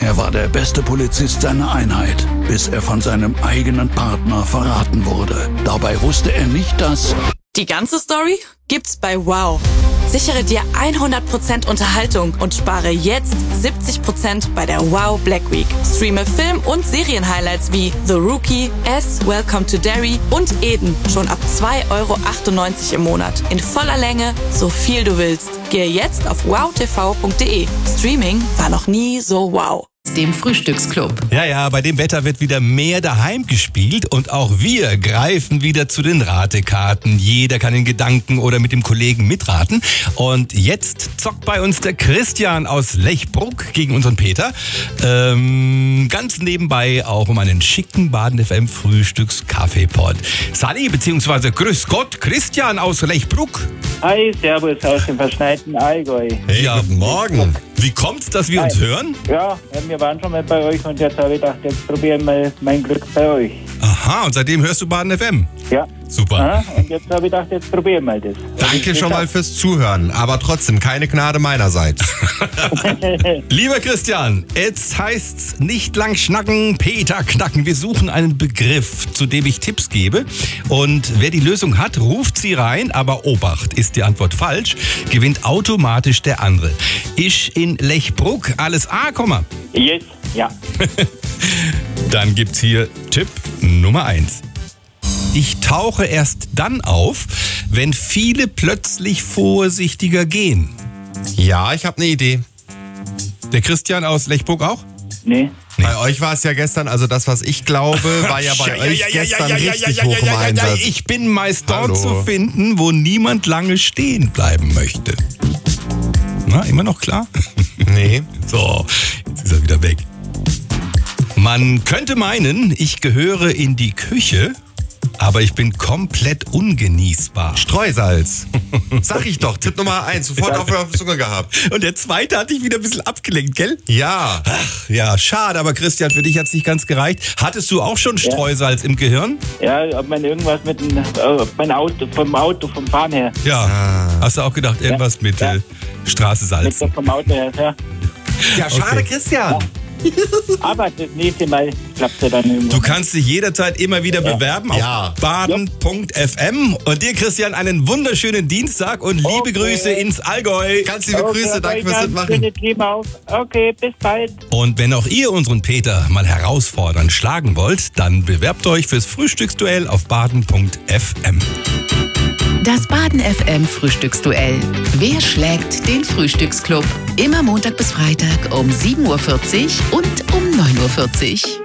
Er war der beste Polizist seiner Einheit, bis er von seinem eigenen Partner verraten wurde. Dabei wusste er nicht, dass... Die ganze Story gibt's bei Wow. Sichere dir 100% Unterhaltung und spare jetzt 70% bei der Wow Black Week. Streame Film- und Serienhighlights wie The Rookie, S, Welcome to Derry und Eden schon ab 2,98 € im Monat. In voller Länge, so viel du willst. Gehe jetzt auf wowtv.de. Streaming war noch nie so wow. Dem Frühstücksclub. Ja, bei dem Wetter wird wieder mehr daheim gespielt und auch wir greifen wieder zu den Ratekarten. Jeder kann in Gedanken oder mit dem Kollegen mitraten. Und jetzt zockt bei uns der Christian aus Lechbruck gegen unseren Peter. Ganz nebenbei auch um einen schicken Baden FM Frühstücks-Kaffeepot. Sally, beziehungsweise Grüß Gott, Christian aus Lechbruck. Hi, servus aus dem verschneiten Allgäu. Hey, ja, guten Morgen. Wie kommt's, dass wir uns hören? Ja, wir waren schon mal bei euch und jetzt habe ich gedacht, jetzt probieren wir mein Glück bei euch. Aha, und seitdem hörst du Baden FM? Ja. Super. Aha, und jetzt habe ich gedacht, jetzt probieren wir das. Danke schon mal fürs Zuhören, aber trotzdem keine Gnade meinerseits. Lieber Christian, jetzt heißt's nicht lang schnacken, Peter knacken. Wir suchen einen Begriff, zu dem ich Tipps gebe. Und wer die Lösung hat, ruft sie rein. Aber Obacht, ist die Antwort falsch, gewinnt automatisch der andere. Ich in Lechbruck, alles A, Komma. Yes, ja. Dann gibt's hier Tipp Nummer 1. Ich tauche erst dann auf, wenn viele plötzlich vorsichtiger gehen. Ja, ich habe eine Idee. Der Christian aus Lechbruck auch? Nee. Bei euch war es ja gestern, also das, was ich glaube, war ja bei euch gestern richtig hoch im Einsatz. Ich bin meist dort zu finden, wo niemand lange stehen bleiben möchte. Na, immer noch klar? Nee. So, jetzt ist er wieder weg. Man könnte meinen, ich gehöre in die Küche, aber ich bin komplett ungenießbar. Streusalz. Sag ich doch, Tipp Nummer 1, sofort auf der Zunge gehabt. Und der zweite hat dich wieder ein bisschen abgelenkt, gell? Ja. Ach, ja, schade, aber Christian, für dich hat es nicht ganz gereicht. Hattest du auch schon Streusalz im Gehirn? Ja, ob man irgendwas mit mein Auto, vom Fahren her. Ja. Hast du auch gedacht, irgendwas mit Straße Salz? Mit vom Auto her, ja. Ja, schade, Christian. Aber das nächste Mal klappt ja dann irgendwann. Du kannst dich jederzeit immer wieder bewerben auf Ja. baden.fm. Und dir, Christian, einen wunderschönen Dienstag und liebe Grüße ins Allgäu. Ganz liebe Grüße, danke fürs Mitmachen. Okay, bis bald. Und wenn auch ihr unseren Peter mal herausfordern, schlagen wollt, dann bewerbt euch fürs Frühstücksduell auf baden.fm. Das Baden FM Frühstücksduell. Wer schlägt den Frühstücksclub? Immer Montag bis Freitag um 7:40 Uhr und um 9:40 Uhr.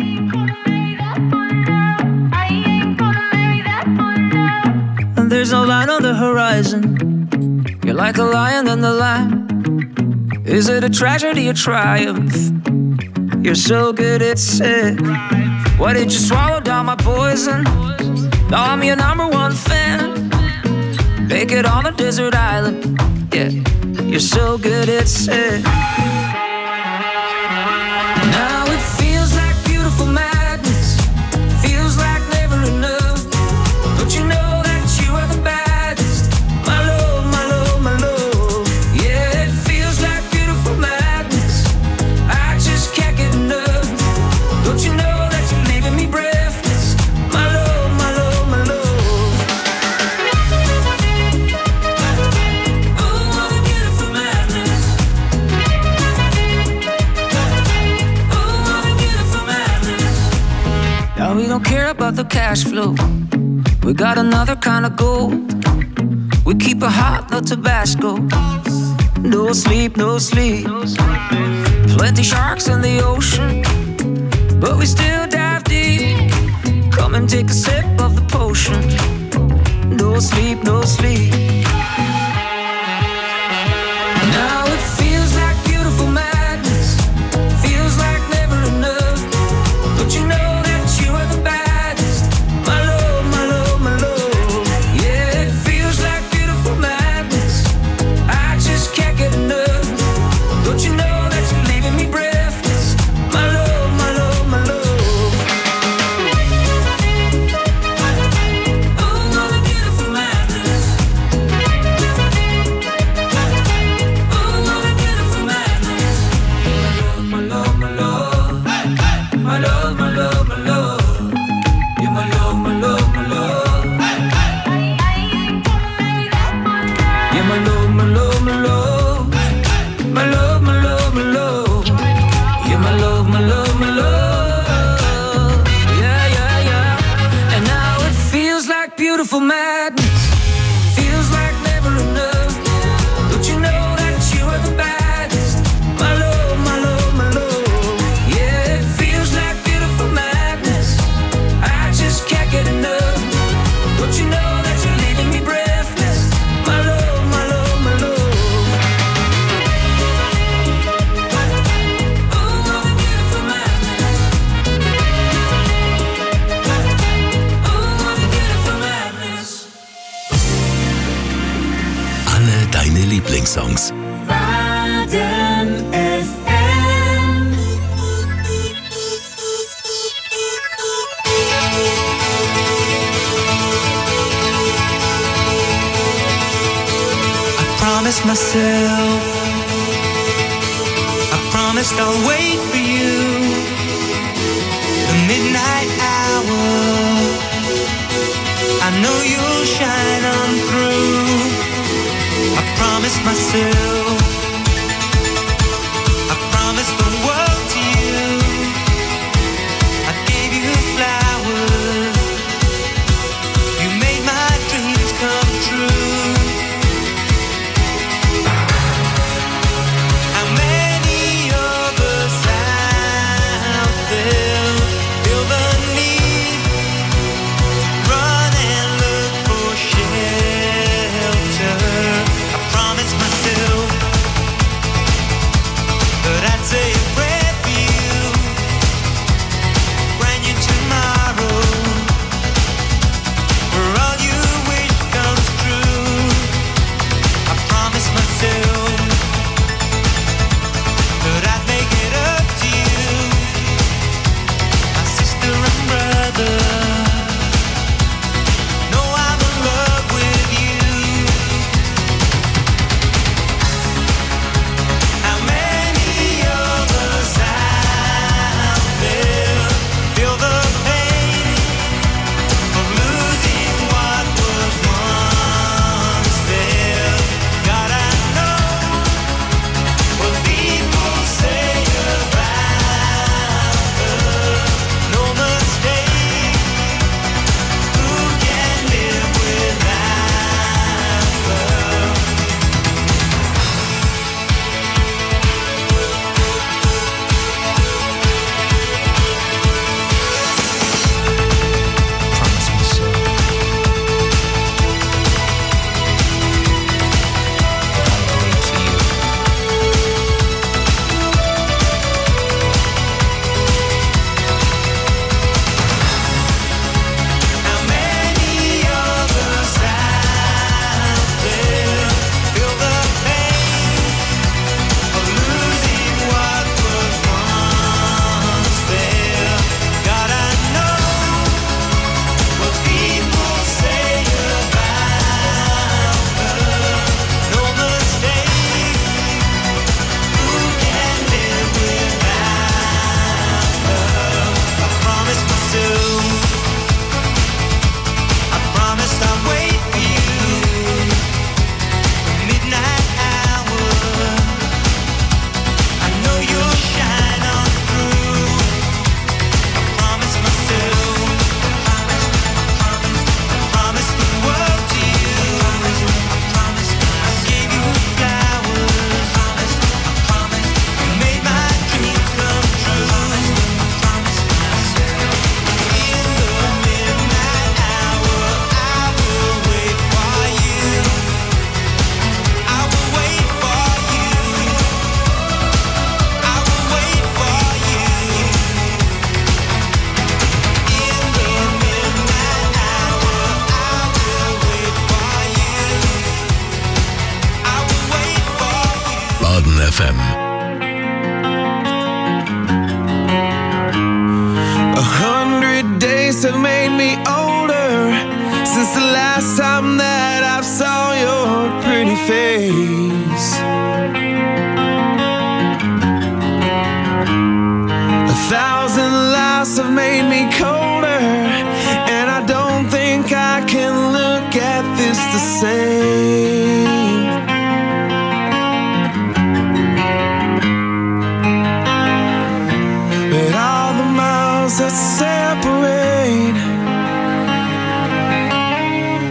There's no line on the horizon. You're like a lion in the lamb. Is it a tragedy or triumph? You're so good it's sick. Why did you swallow down my poison? Now I'm your number one fan. Make it on a desert island. Yeah, you're so good it's sick. Now it feels like beautiful madness. Feels like never enough. But you know that you are the baddest. My love, my love, my love. Yeah, it feels like beautiful madness. I just can't get enough. Don't you know that you're leaving me breathless? My love, my love, my love. Oh, what a beautiful madness. Oh, what a beautiful madness. Now we don't care about the cash flow. We got another kind of gold. We keep it hot, no Tabasco. No sleep, no sleep. Plenty sharks in the ocean, but we still dive deep. Come and take a sip of the potion. No sleep, no sleep. Now it feels like beautiful madness. Feels like never enough. But you know that you are the baddest. My love, my love, my love. Yeah, it feels like beautiful madness. I just can't get enough. Don't you know that you're leaving me breathless? My love, my love, my love. Oh, what a beautiful madness. beautiful madness. Feels like never enough. Don't you know that you are the baddest? My love, my love, my love. Yeah, it feels like beautiful madness. I just can't get enough. Don't you know that you're leaving me breathless? My love, my love, my love. Deine Lieblingssongs. Baden FM. I promised myself, I promised I'll wait for you. The midnight hour, I know you'll shine on through. I promised myself, I promised the world to you. I gave you flowers, you made my dreams come true. How many of us out there feel the need to run and look for shelter? Myself, but I'd say a prayer for you. Brand new tomorrow, where all you wish comes true. I promised myself that I'd make it up to you, my sister and brother. Know I'm in love with you. FM. 100 days have made me older since the last time that I saw your pretty face. 1,000 lives have made me colder, and I don't think I can look at this the same. But all the miles that separate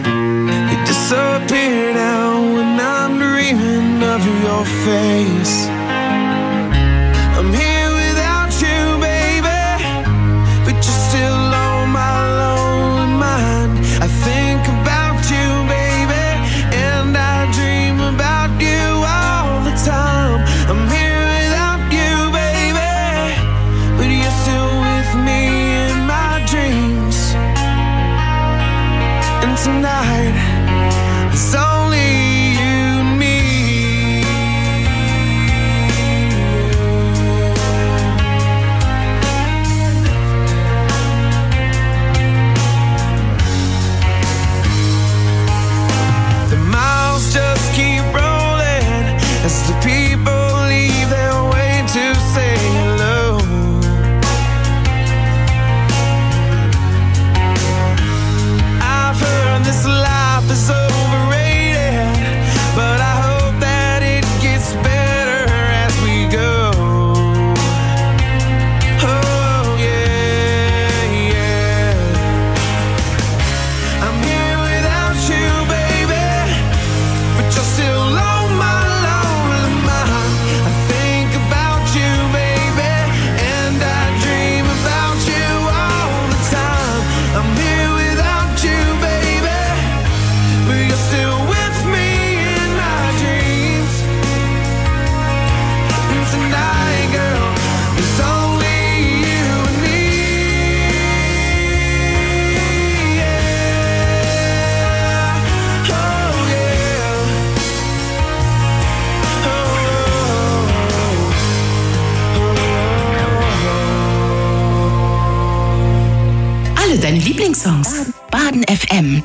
Alle deine Lieblingssongs. Baden FM.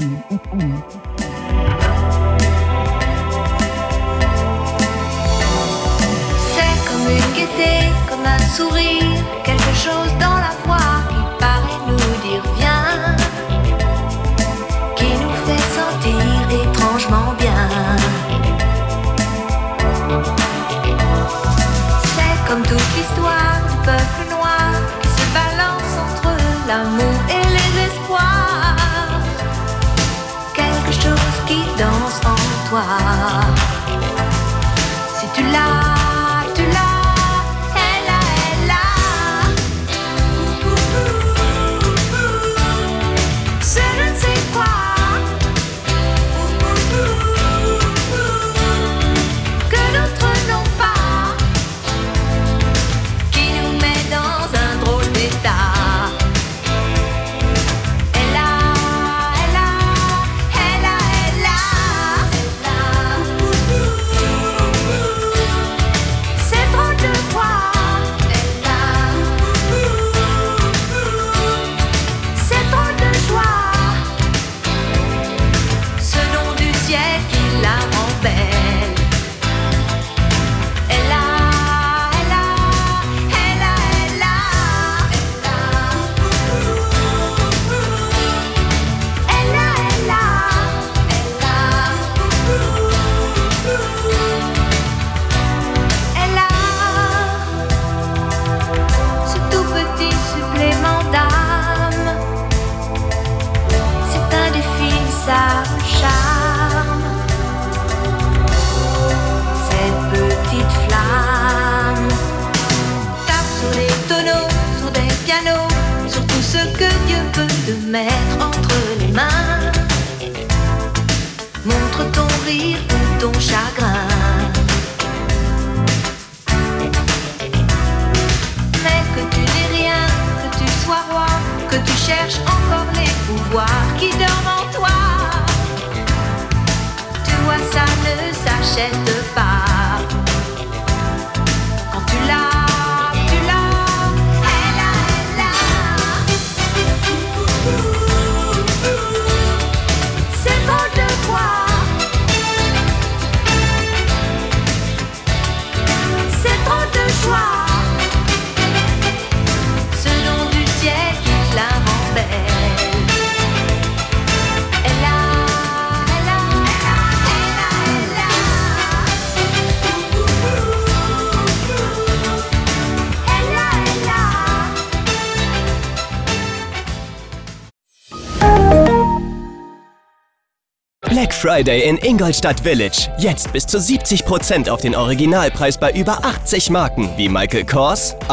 C'est comme une gaieté, comme un sourire, quelque chose dans la voix qui paraît nous dire viens, qui nous fait sentir étrangement bien. C'est comme toute l'histoire du peuple noir qui se balance entre l'amour et les espoirs. Quelque chose qui danse en toi. Si tu l'as, tu l'as, elle a, elle a. C'est je ne sais quoi que d'autres n'ont pas, qui nous met dans un drôle d'état. Elle a, elle a, elle a, elle a, elle a. C'est drôle de voir, elle a. C'est drôle de joie, ce nom du ciel qui la rend belle. Elle a, elle a, elle a, elle a, elle a. Elle a, elle a, elle a. Ce tout petit supplément d'âme, c'est indéfinissable charme. Cette petite flamme tape sur les tonneaux, sur des pianos, sur tout ce que Dieu peut te mettre entre les mains. Montre ton rire ou ton chagrin, mais que tu n'es rien, que tu sois roi, que tu cherches encore les pouvoirs qui dorment en toi. Tu vois, ça ne s'achète pas. Quand tu l'as, elle a, elle a. C'est drôle de voir, c'est drôle de joie, ce nom du ciel qui la rend belle. Elle a, elle a, elle a, elle a. Elle a, elle a. Black Friday in Ingolstadt Village. Jetzt bis zu 70% auf den Originalpreis bei über 80 Marken wie Michael Kors,